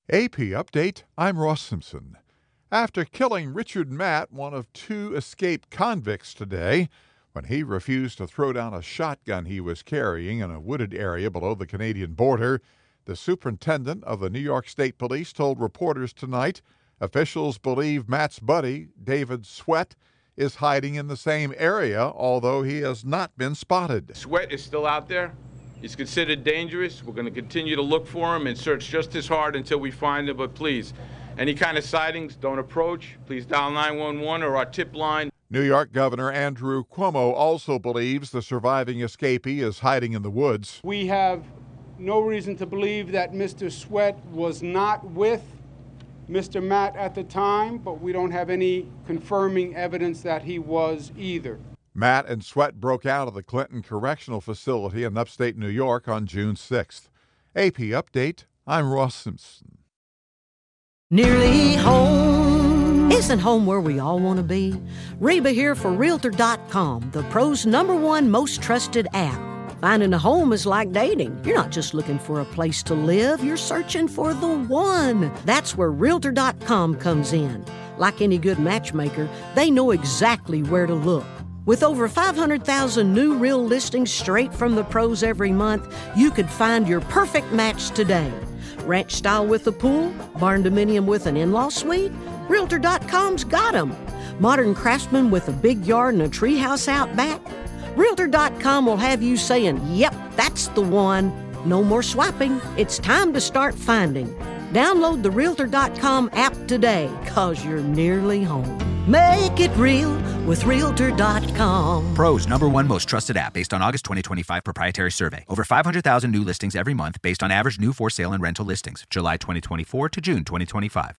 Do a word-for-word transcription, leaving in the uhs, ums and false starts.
A P Update, I'm Ross Simpson. After killing Richard Matt, one of two escaped convicts today, when he refused to throw down a shotgun he was carrying in a wooded area below the Canadian border, the superintendent of the New York State Police told reporters tonight officials believe Matt's buddy, David Sweat, is hiding in the same area, although he has not been spotted. Sweat is still out there. He's considered dangerous. We're going to continue to look for him and search just as hard until we find him. But please, any kind of sightings, don't approach. Please dial nine one one or our tip line. New York Governor Andrew Cuomo also believes the surviving escapee is hiding in the woods. We have no reason to believe that Mister Sweat was not with Mister Matt at the time, but we don't have any confirming evidence that he was either. Matt and Sweat broke out of the Clinton Correctional Facility in upstate New York on June sixth. A P Update, I'm Ross Simpson. Nearly home. Isn't home where we all want to be? Reba here for Realtor dot com, the pros' number one most trusted app. Finding a home is like dating. You're not just looking for a place to live, you're searching for the one. That's where Realtor dot com comes in. Like any good matchmaker, they know exactly where to look. With over five hundred thousand new real listings straight from the pros every month, you could find your perfect match today. Ranch style with a pool, barn dominium with an in-law suite? Realtor dot com's got them. Modern craftsman with a big yard and a treehouse out back? Realtor dot com will have you saying, yep, that's the one. No more swiping. It's time to start finding. Download the Realtor dot com app today, cause you're nearly home. Make it real with Realtor dot com. Pros number one most trusted app based on August twenty twenty-five proprietary survey. Over five hundred thousand new listings every month based on average new for sale and rental listings. July twenty twenty-four to June twenty twenty-five.